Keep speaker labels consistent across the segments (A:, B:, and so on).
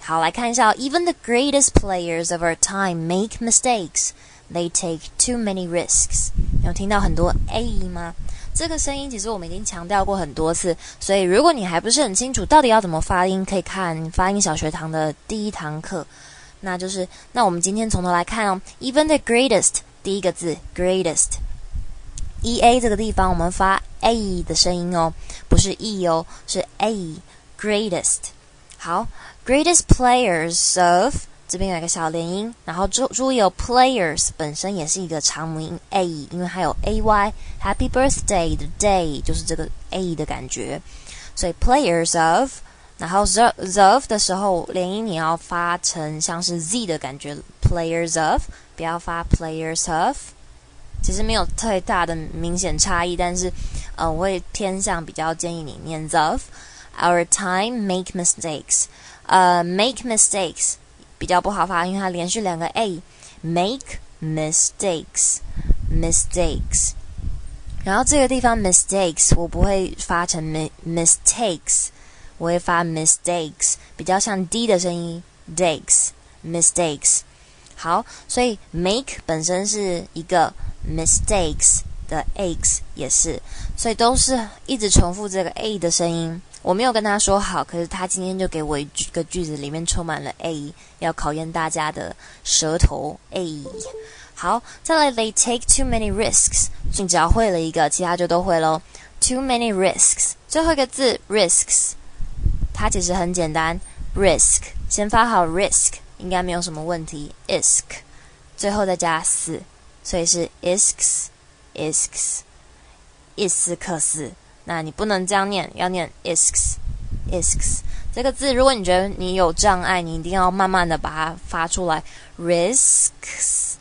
A: 好，来看一下，Even the greatest players of our time make mistakes. They take too many risks. 有听到很多 A 吗？这个声音其实我们已经强调过很多次，所以如果你还不是很清楚到底要怎么发音，可以看发音小学堂的第一堂课。那我们今天从头来看哦。Even the greatest， 第一个字 greatest。EA 这个地方我们发 A 的声音哦，不是 E 哦，是 A。greatest。好 ，greatest players of 这边有一个小连音，然后注意哦 ，players 本身也是一个长母音 A， 因为它有 AY。Happy birthday 的 day 就是这个 A 的感觉，所以 players of， 然后 of 的时候连音你要发成像是 Z 的感觉 ，players of 不要发 players of。其实没有太大的明显差异，但是我会偏向比较建议你念 of。Our time make mistakes。make mistakes 比较不好发，因为它连续两个 A。make mistakes。然后这个地方 mistakes 我不会发成 mistakes， 我会发 mistakes， 比较像 D 的声音 mistakes。好，所以 make 本身是一个 mistakes 的 x 也是，所以都是一直重复这个 A 的声音。我没有跟他说好，可是他今天就给我一个句子里面充满了 A， 要考验大家的舌头 A。好，再来 They take too many risks， 你只要会了一个，其他就都会咯。Too many risks， 最后一个字 risks， 它其实很简单 risk， 先发好 risk， 应该没有什么问题 isk， 最后再加死，所以是 isks， 伊斯克斯。那你不能这样念，要念 isks。这个字如果你觉得你有障碍，你一定要慢慢的把它发出来 risks，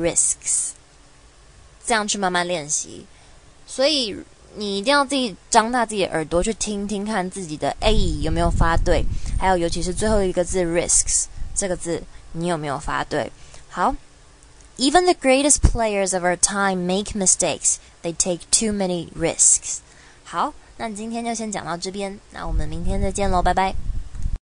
A: 这样去慢慢练习。所以你一定要自己张大自己的耳朵去听听看自己的 A 有没有发对，还有尤其是最后一个字 risks 这个字你有没有发对。好， Even the greatest players of our time make mistakes. They take too many risks. 好，那今天就先讲到这边，那我们明天再见咯，拜拜。